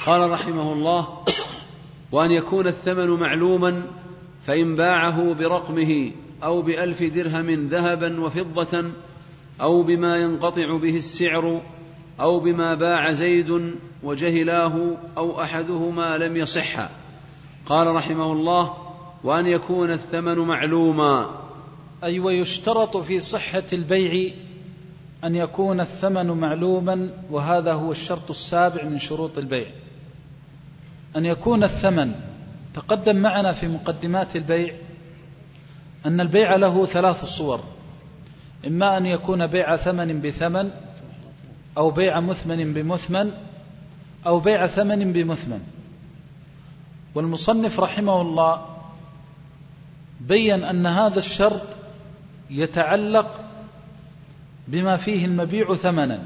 قال رحمه الله: وأن يكون الثمن معلوما، فإن باعه برقمه أو ب1,000 درهم ذهبا وفضة، أو بما ينقطع به السعر، أو بما باع زيد وجهلاه، أو أحدهما لم يصح. قال رحمه الله: وأن يكون الثمن معلوما. أي ويشترط في صحة البيع أن يكون الثمن معلوما، وهذا هو الشرط السابع من شروط البيع، أن يكون الثمن. تقدم معنا في مقدمات البيع أن البيع له 3 صور: إما أن يكون بيع ثمن بثمن، أو بيع مثمن بمثمن، أو بيع ثمن بمثمن. والمصنف رحمه الله بين أن هذا الشرط يتعلق بما فيه المبيع ثمنا،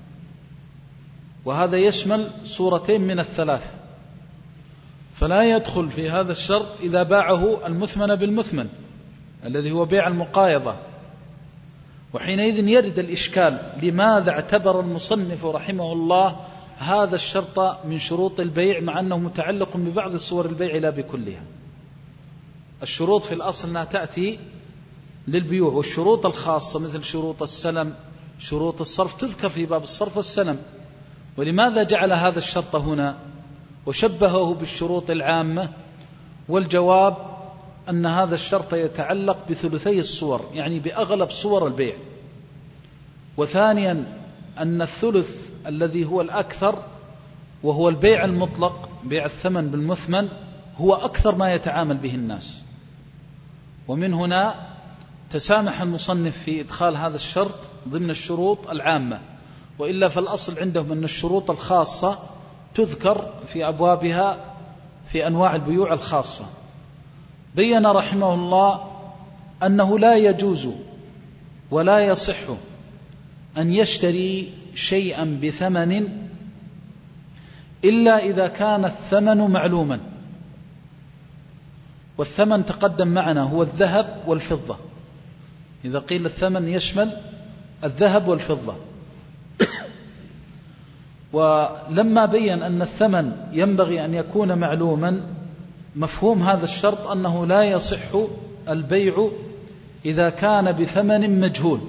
وهذا يشمل صورتين من ال3، فلا يدخل في هذا الشرط إذا باعه المثمن بالمثمن الذي هو بيع المقايضة. وحينئذ يرد الإشكال: لماذا اعتبر المصنف رحمه الله هذا الشرط من شروط البيع مع أنه متعلق ببعض صور البيع لا بكلها؟ الشروط في الأصل أنها تأتي للبيوع، والشروط الخاصة مثل شروط السلم، شروط الصرف، تذكر في باب الصرف والسلم. ولماذا جعل هذا الشرط هنا وشبهه بالشروط العامة؟ والجواب أن هذا الشرط يتعلق بثلثي الصور، يعني بأغلب صور البيع. وثانيا أن الثلث الذي هو الأكثر وهو البيع المطلق، بيع الثمن بالمثمن، هو أكثر ما يتعامل به الناس. ومن هنا تسامح المصنف في إدخال هذا الشرط ضمن الشروط العامة، وإلا فالأصل عندهم أن الشروط الخاصة تذكر في أبوابها في أنواع البيوع الخاصة. بين رحمه الله أنه لا يجوز ولا يصح أن يشتري شيئا بثمن إلا إذا كان الثمن معلوما. والثمن تقدم معنا هو الذهب والفضة. إذا قيل الثمن يشمل الذهب والفضة. ولما بين أن الثمن ينبغي أن يكون معلوما، مفهوم هذا الشرط أنه لا يصح البيع إذا كان بثمن مجهول.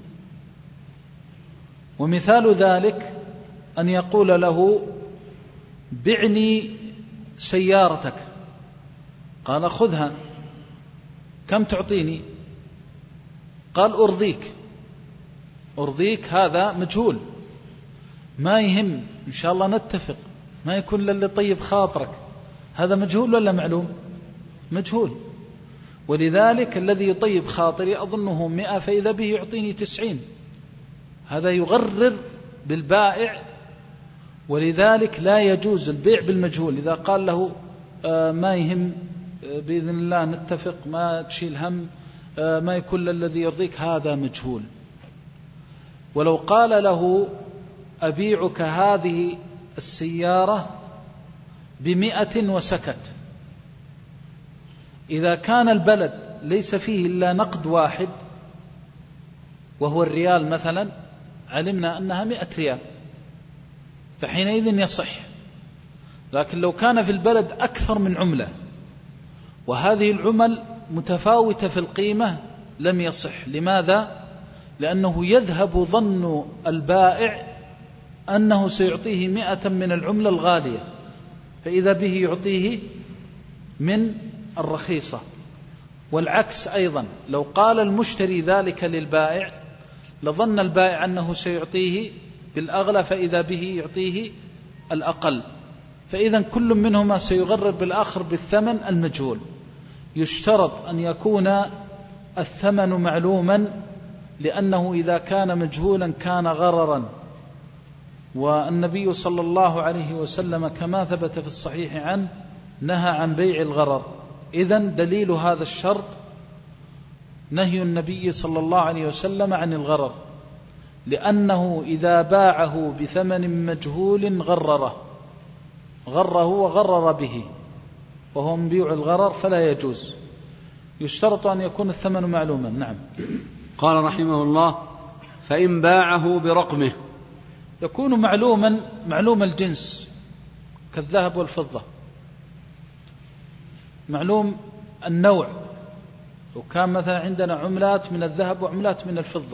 ومثال ذلك أن يقول له: بعني سيارتك. قال: خذها. كم تعطيني؟ قال: أرضيك. هذا مجهول، ما يهم، إن شاء الله نتفق، ما يكون للي طيب خاطرك. هذا مجهول ولا معلوم؟ مجهول. ولذلك الذي يطيب خاطري أظنه 100، فإذا به يعطيني 90. هذا يغرر بالبائع. ولذلك لا يجوز البيع بالمجهول. إذا قال له ما يهم، بإذن الله نتفق، ما تشيل هم، ما يكون الذي يرضيك، هذا مجهول. ولو قال له: أبيعك هذه السيارة ب100 وسكت، إذا كان البلد ليس فيه إلا نقد واحد وهو الريال مثلا، علمنا أنها 100 ريال، فحينئذ يصح. لكن لو كان في البلد أكثر من عملة وهذه العمل متفاوتة في القيمة لم يصح. لماذا؟ لأنه يذهب ظن البائع أنه سيعطيه 100 من العملة الغالية، فإذا به يعطيه من الرخيصة. والعكس أيضا، لو قال المشتري ذلك للبائع لظن البائع أنه سيعطيه بالأغلى، فإذا به يعطيه الأقل، فإذا كل منهما سيغرر بالآخر بالثمن المجهول. يشترط أن يكون الثمن معلوما، لأنه إذا كان مجهولا كان غررا. والنبي صلى الله عليه وسلم كما ثبت في الصحيح عنه نهى عن بيع الغرر. إذن دليل هذا الشرط نهي النبي صلى الله عليه وسلم عن الغرر، لأنه إذا باعه بثمن مجهول غره وغرر به، وهو من بيع الغرر فلا يجوز. يشترط أن يكون الثمن معلوما. نعم. قال رحمه الله: فإن باعه برقمه، يكون معلوم الجنس، كالذهب والفضة، معلوم النوع، وكان مثلا عندنا عملات من الذهب وعملات من الفضة،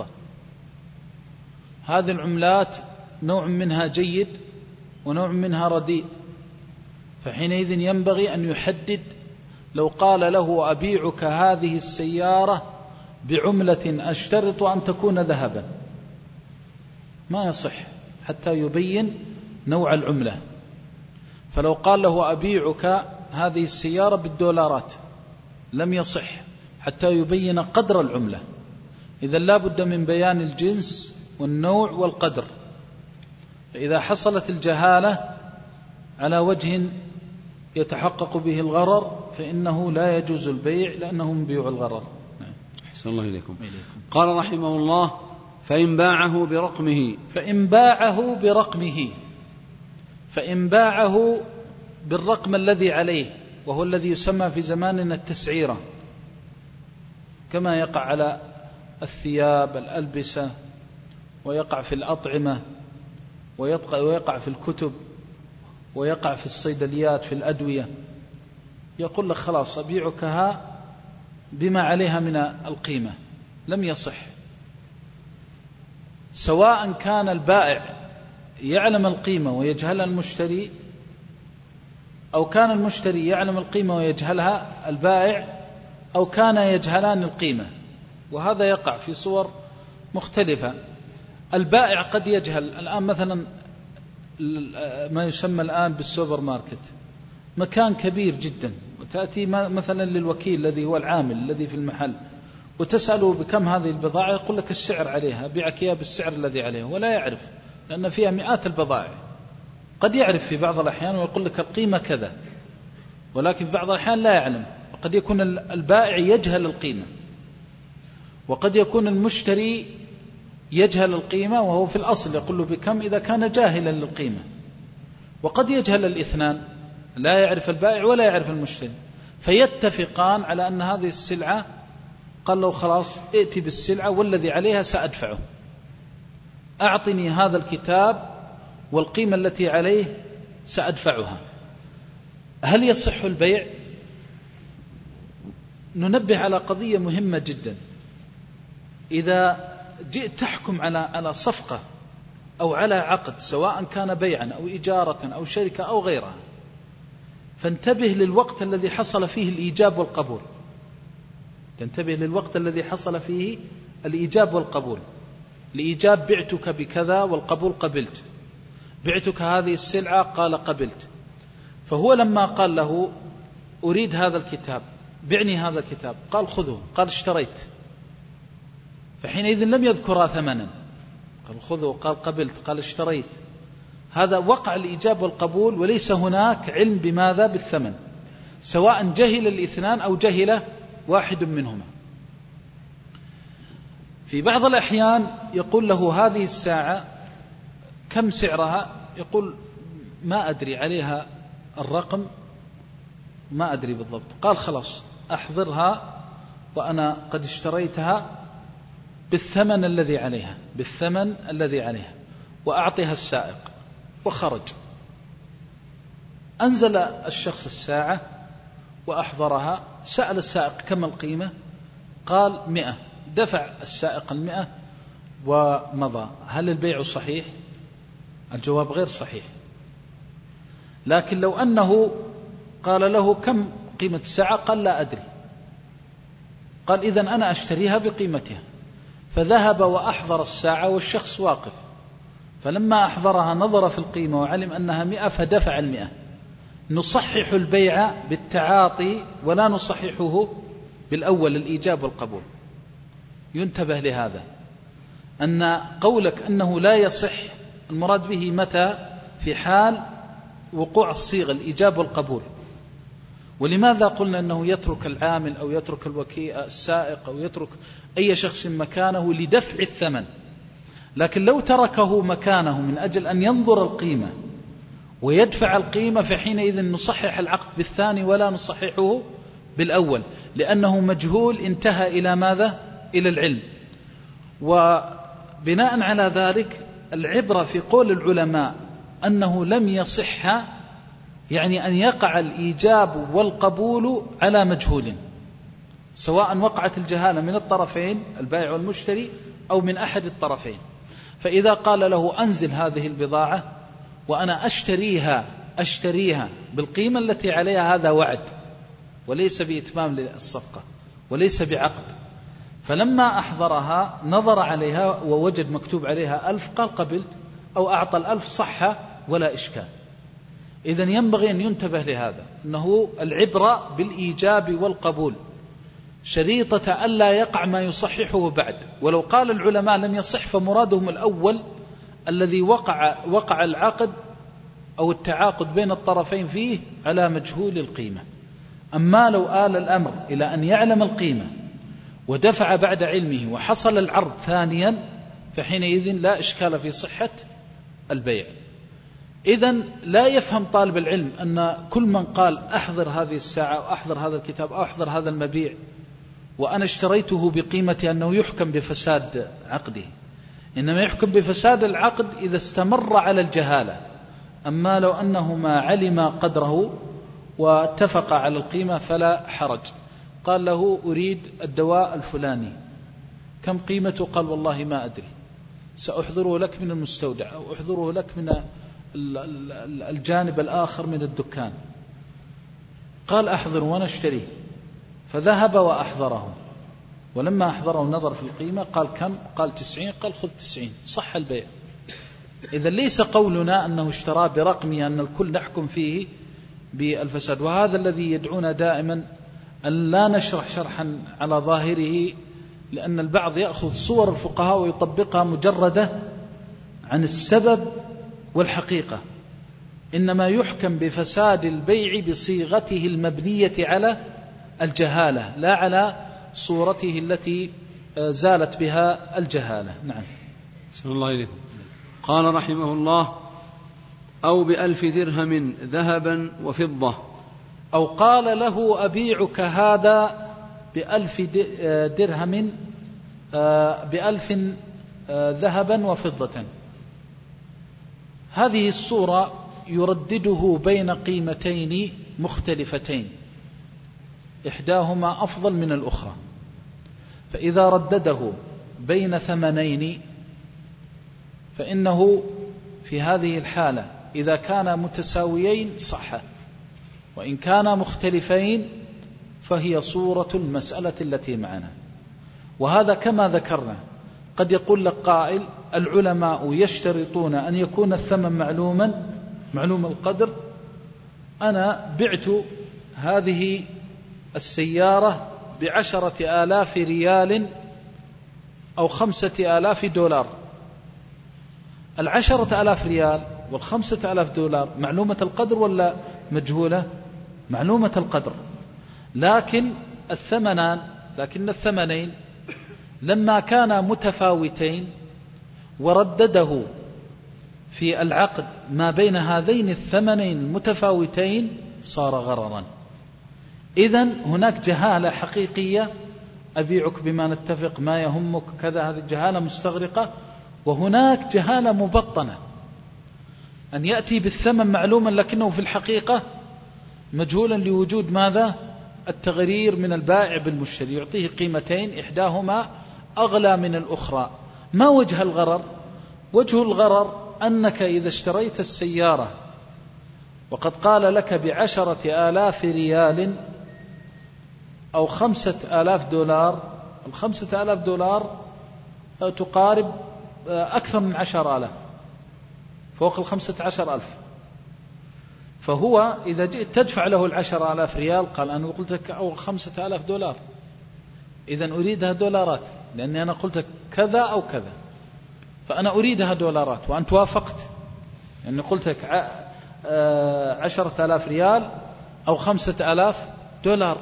هذه العملات نوع منها جيد ونوع منها رديء، فحينئذ ينبغي أن يحدد. لو قال له أبيعك هذه السيارة بعملة أشترط أن تكون ذهبا، ما يصح حتى يبين نوع العملة. فلو قال له أبيعك هذه السيارة بالدولارات لم يصح حتى يبين قدر العملة. إذا لا بد من بيان الجنس والنوع والقدر. فإذا حصلت الجهالة على وجه يتحقق به الغرر فإنه لا يجوز البيع، لأنه من بيوع الغرر. أحسن الله إليكم. قال رحمه الله: فإن باعه بالرقم الذي عليه، وهو الذي يسمى في زماننا التسعيرة، كما يقع على الثياب، الألبسة، ويقع في الأطعمة، ويقع في الكتب، ويقع في الصيدليات، في الأدوية. يقول لك خلاص أبيعكها بما عليها من القيمة، لم يصح. سواء كان البائع يعلم القيمة ويجهلها المشتري، أو كان المشتري يعلم القيمة ويجهلها البائع، أو كان يجهلان القيمة. وهذا يقع في صور مختلفة. البائع قد يجهل. الآن مثلا ما يسمى الآن بالسوبر ماركت، مكان كبير جدا، وتأتي مثلا للوكيل الذي هو العامل الذي في المحل وتسأله بكم هذه البضاعة، يقول لك السعر عليها، أبيعك إياها بالسعر الذي عليها، ولا يعرف، لأن فيها مئات البضائع. قد يعرف في بعض الأحيان ويقول لك القيمة كذا، ولكن في بعض الأحيان لا يعلم. وقد يكون البائع يجهل القيمة، وقد يكون المشتري يجهل القيمة وهو في الأصل يقول له بكم إذا كان جاهلا للقيمة. وقد يجهل الاثنان، لا يعرف البائع ولا يعرف المشتري، فيتفقان على أن هذه السلعة، قال له خلاص ائتي بالسلعة والذي عليها سأدفعه، أعطني هذا الكتاب والقيمة التي عليه سأدفعها. هل يصح البيع؟ ننبه على قضية مهمة جدا. إذا جئت تحكم على صفقة أو على عقد، سواء كان بيعا أو إجارة أو شركة أو غيرها، فانتبه للوقت الذي حصل فيه الإيجاب والقبول. تنتبه للوقت الذي حصل فيه الإيجاب والقبول. الإيجاب بعتك بكذا، والقبول قبلت. بعتك هذه السلعة، قال قبلت. فهو لما قال له أريد هذا الكتاب، بعني هذا الكتاب، قال خذه، قال اشتريت، فحينئذ لم يذكر ثمنا، قال خذه، قال قبلت، قال اشتريت. هذا وقع الإيجاب والقبول، وليس هناك علم بماذا؟ بالثمن، سواء جهل الاثنان أو جهل واحد منهما. في بعض الأحيان يقول له هذه الساعة كم سعرها؟ يقول ما أدري، عليها الرقم ما أدري بالضبط. قال خلاص أحضرها، وأنا قد اشتريتها بالثمن الذي عليها، بالثمن الذي عليها، وأعطيها السائق. وخرج. أنزل الشخص الساعة وأحضرها، سأل السائق كم القيمة؟ قال 100. دفع السائق 100 ومضى. هل البيع صحيح؟ الجواب غير صحيح. لكن لو أنه قال له كم قيمة الساعة؟ قال لا أدري. قال إذن أنا أشتريها بقيمتها. فذهب وأحضر الساعة والشخص واقف، فلما أحضرها نظر في القيمة وعلم أنها 100 فدفع 100. نصحح البيع بالتعاطي ولا نصححه بالأول، الإيجاب والقبول. ينتبه لهذا، أن قولك أنه لا يصح المراد به متى؟ في حال وقوع الصيغة الإيجاب والقبول. ولماذا قلنا أنه يترك العامل أو يترك الوكيل السائق أو يترك أي شخص مكانه لدفع الثمن؟ لكن لو تركه مكانه من أجل أن ينظر القيمة ويدفع القيمة، فحينئذ نصحح العقد بالثاني ولا نصححه بالأول، لأنه مجهول انتهى إلى ماذا؟ إلى العلم. وبناء على ذلك العبرة في قول العلماء أنه لم يصح يعني أن يقع الإيجاب والقبول على مجهول، سواء وقعت الجهالة من الطرفين البائع والمشتري أو من أحد الطرفين. فإذا قال له أنزل هذه البضاعة وأنا أشتريها بالقيمة التي عليها، هذا وعد وليس بإتمام للصفقة وليس بعقد. فلما أحضرها نظر عليها ووجد مكتوب عليها 1000 قال قبلت، أو أعطى 1000 صح ولا إشكال. إذن ينبغي أن ينتبه لهذا، أنه العبرة بالإيجاب والقبول، شريطة ألا يقع ما يصححه بعد. ولو قال العلماء لم يصح فمرادهم الأول الذي وقع العقد أو التعاقد بين الطرفين فيه على مجهول القيمة. أما لو آل الأمر إلى أن يعلم القيمة ودفع بعد علمه وحصل العرض ثانيا، فحينئذ لا إشكال في صحة البيع. إذن لا يفهم طالب العلم أن كل من قال أحضر هذه الساعة أو أحضر هذا الكتاب أو أحضر هذا المبيع وأنا اشتريته بقيمة أنه يحكم بفساد عقده. إنما يحكم بفساد العقد إذا استمر على الجهالة. أما لو أنهما علم قدره واتفق على القيمة فلا حرج. قال له أريد الدواء الفلاني، كم قيمته؟ قال والله ما أدري، سأحضره لك من المستودع أو أحضره لك من الجانب الآخر من الدكان. قال أحضر وأنا اشتريه، فذهب وأحضره، ولما أحضره نظر في القيمة قال كم؟ قال 90. قال خذ 90، صح البيع. إذا ليس قولنا أنه اشترى برقمه أن الكل نحكم فيه بالفساد. وهذا الذي يدعونا دائما أن لا نشرح شرحا على ظاهره، لأن البعض يأخذ صور الفقهاء ويطبقها مجردة عن السبب والحقيقة. إنما يحكم بفساد البيع بصيغته المبنية على الجهالة لا على صورته التي زالت بها الجهالة. نعم. صلى الله عليه. قال رحمه الله: أو ب1000 درهم ذهبا وفضة. أو قال له أبيعك هذا ب1000 درهم ب1000 ذهبا وفضة. هذه الصورة يردده بين قيمتين مختلفتين إحداهما أفضل من الأخرى. فإذا ردده بين ثمنين فإنه في هذه الحالة إذا كان متساويين صح، وإن كان مختلفين فهي صورة المسألة التي معنا. وهذا كما ذكرنا قد يقول لك قائل: العلماء يشترطون أن يكون الثمن معلوم القدر. أنا بعت هذه السيارة ب10,000 ريال أو 5,000 دولار. 10,000 ريال وال5,000 دولار معلومة القدر ولا مجهولة؟ معلومة القدر. لكن الثمنين لما كانا متفاوتين وردده في العقد ما بين هذين الثمنين المتفاوتين صار غررا. إذن هناك جهالة حقيقية: أبيعك بما نتفق، ما يهمك كذا، هذه الجهالة مستغرقة. وهناك جهالة مبطنة، أن يأتي بالثمن معلوما لكنه في الحقيقة مجهولا لوجود ماذا؟ التغرير من البائع بالمشتري، يعطيه قيمتين إحداهما أغلى من الأخرى. ما وجه الغرر؟ وجه الغرر أنك إذا اشتريت السيارة وقد قال لك ب10,000 ريال أو 5,000 دولار، 5,000 دولار تقارب أكثر من 10,000، فوق 15,000. فهو إذا جئت تدفع له 10,000 ريال قال: أنا قلت لك أو 5,000 دولار، إذن أريدها دولارات، لأني أنا قلت لك كذا أو كذا، فأنا أريدها دولارات، وأنت وافقت، لأني قلت لك 10,000 ريال أو 5,000 دولار.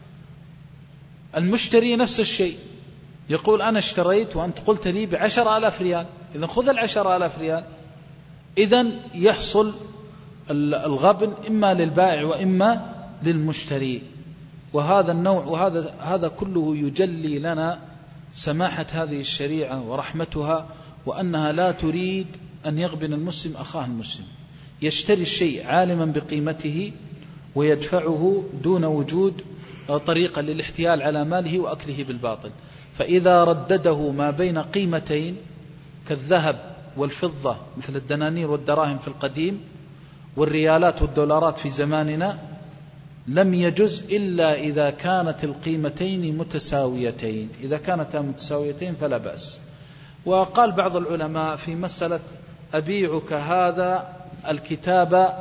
المشتري نفس الشيء، يقول: أنا اشتريت وأنت قلت لي ب10,000 ريال، إذن خذ 10,000 ريال. إذن يحصل الغبن إما للبائع وإما للمشتري. وهذا النوع وهذا كله يجلي لنا سماحة هذه الشريعة ورحمتها، وأنها لا تريد أن يغبن المسلم أخاه المسلم. يشتري الشيء عالما بقيمته ويدفعه دون وجود طريقة للاحتيال على ماله وأكله بالباطل. فإذا ردده ما بين قيمتين كالذهب والفضة مثل الدنانير والدراهم في القديم والريالات والدولارات في زماننا لم يجز إلا إذا كانت القيمتين متساويتين. إذا كانتا متساويتين فلا بأس. وقال بعض العلماء في مسألة أبيعك هذا الكتاب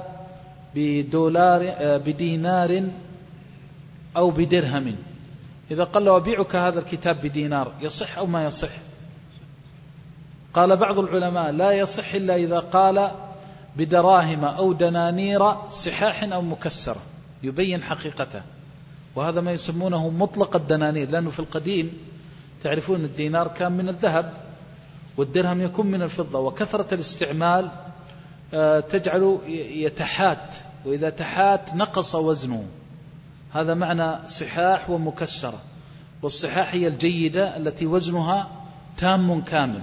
بدينار أو بدرهم، إذا قال له أبيعك هذا الكتاب بدينار يصح أو ما يصح؟ قال بعض العلماء لا يصح إلا إذا قال بدراهم أو دنانير صحاح أو مكسرة يبين حقيقته، وهذا ما يسمونه مطلق الدنانير، لأنه في القديم تعرفون الدينار كان من الذهب والدرهم يكون من الفضة، وكثرة الاستعمال تجعل يتحات، وإذا تحات نقص وزنه. هذا معنى صحاح ومكسرة، والصحاح هي الجيدة التي وزنها تام كامل.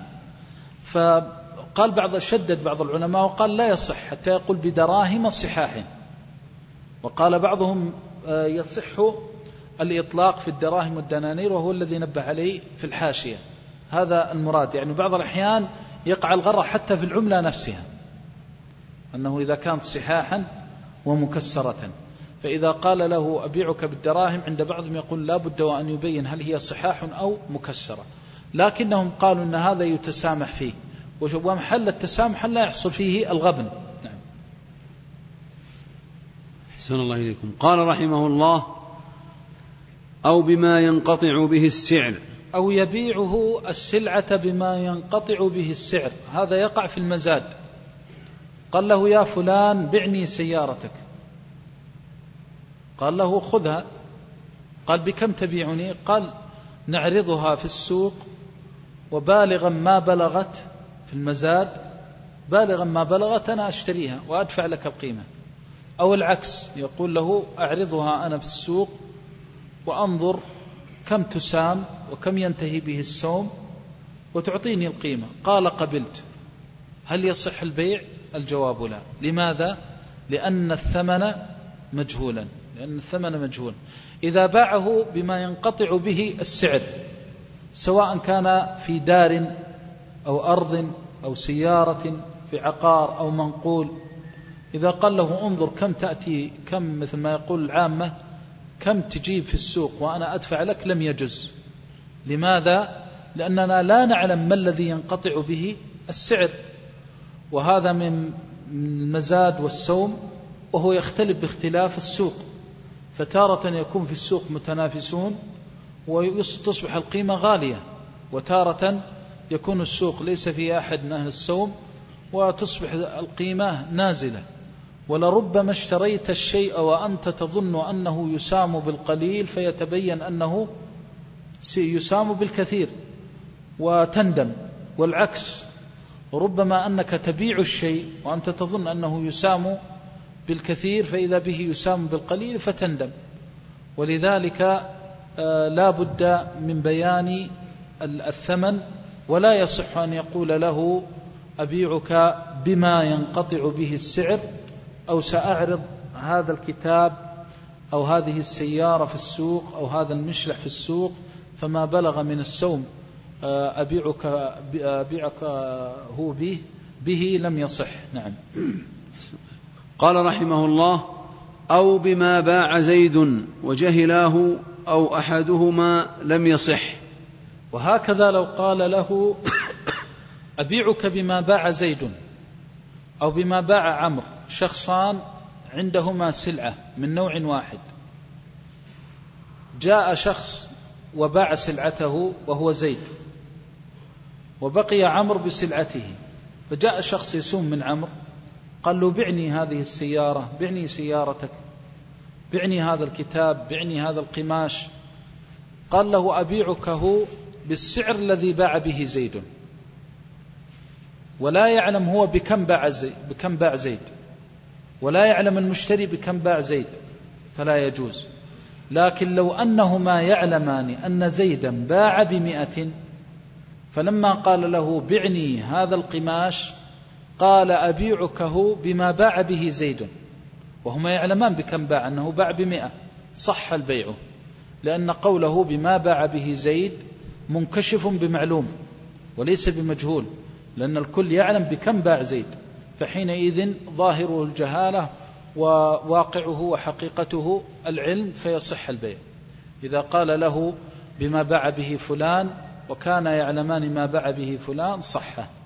فقال شدد بعض العلماء وقال لا يصح حتى يقول بدراهم صحاح، وقال بعضهم يصح الإطلاق في الدراهم والدنانير، وهو الذي نبه عليه في الحاشية. هذا المراد، يعني بعض الأحيان يقع الغرر حتى في العملة نفسها، أنه إذا كانت صحاحا ومكسرة، فإذا قال له أبيعك بالدراهم عند بعضهم يقول لا بد وأن يبين هل هي صحاح أو مكسرة، لكنهم قالوا أن هذا يتسامح فيه، ومحل التسامح لا يحصل فيه الغبن. نعم. أحسن الله إليكم. قال رحمه الله: أو بما ينقطع به السعر، أو يبيعه السلعة بما ينقطع به السعر. هذا يقع في المزاد. قال له يا فلان بعني سيارتك، قال له خذها، قال بكم تبيعني؟ قال نعرضها في السوق وبالغا ما بلغت في المزاد، بالغا ما بلغت أنا أشتريها وأدفع لك القيمة. أو العكس، يقول له أعرضها أنا في السوق وأنظر كم تسام وكم ينتهي به السوم وتعطيني القيمة. قال قبلت. هل يصح البيع؟ الجواب لا. لماذا؟ لأن الثمن مجهولا، إذا باعه بما ينقطع به السعر، سواء كان في دار أو أرض أو سيارة في عقار أو منقول، إذا قال له انظر كم تأتي، كم مثل ما يقول العامة كم تجيب في السوق وأنا أدفع لك، لم يجز. لماذا؟ لأننا لا نعلم ما الذي ينقطع به السعر، وهذا من المزاد والسوم، وهو يختلف باختلاف السوق، فتارة يكون في السوق متنافسون وتصبح القيمة غالية، وتارة يكون السوق ليس فيه أحد من أهل السوم وتصبح القيمة نازلة. ولربما اشتريت الشيء وأنت تظن أنه يسام بالقليل فيتبين أنه يسام بالكثير وتندم، والعكس، وربما أنك تبيع الشيء وأنت تظن أنه يسام بالكثير فإذا به يسام بالقليل فتندم. ولذلك لا بد من بيان الثمن، ولا يصح أن يقول له أبيعك بما ينقطع به السعر، أو سأعرض هذا الكتاب أو هذه السيارة في السوق أو هذا المشلح في السوق فما بلغ من السوم أبيعك هو به لم يصح. نعم. قال رحمه الله: أو بما باع زيد وجهلاه أو أحدهما لم يصح. وهكذا لو قال له أبيعك بما باع زيد أو بما باع عمرو، شخصان عندهما سلعة من نوع واحد، جاء شخص وباع سلعته وهو زيد، وبقي عمرو بسلعته، فجاء شخص يسوم من عمرو قال له بعني هذه السيارة، بعني سيارتك، بعني هذا الكتاب، بعني هذا القماش. قال له أبيعكه بالسعر الذي باع به زيد، ولا يعلم هو بكم باع زيد، ولا يعلم المشتري بكم باع زيد، فلا يجوز. لكن لو أنهما يعلمان أن زيدا باع ب100، فلما قال له بعني هذا القماش قال أبيعكه بما باع به زيد، وهما يعلمان بكم باع، أنه باع ب100، صح البيع، لأن قوله بما باع به زيد منكشف بمعلوم وليس بمجهول، لأن الكل يعلم بكم باع زيد، فحينئذ ظاهره الجهالة وواقعه وحقيقته العلم، فيصح البيع. إذا قال له بما باع به فلان وكان يعلمان ما باع به فلان صح.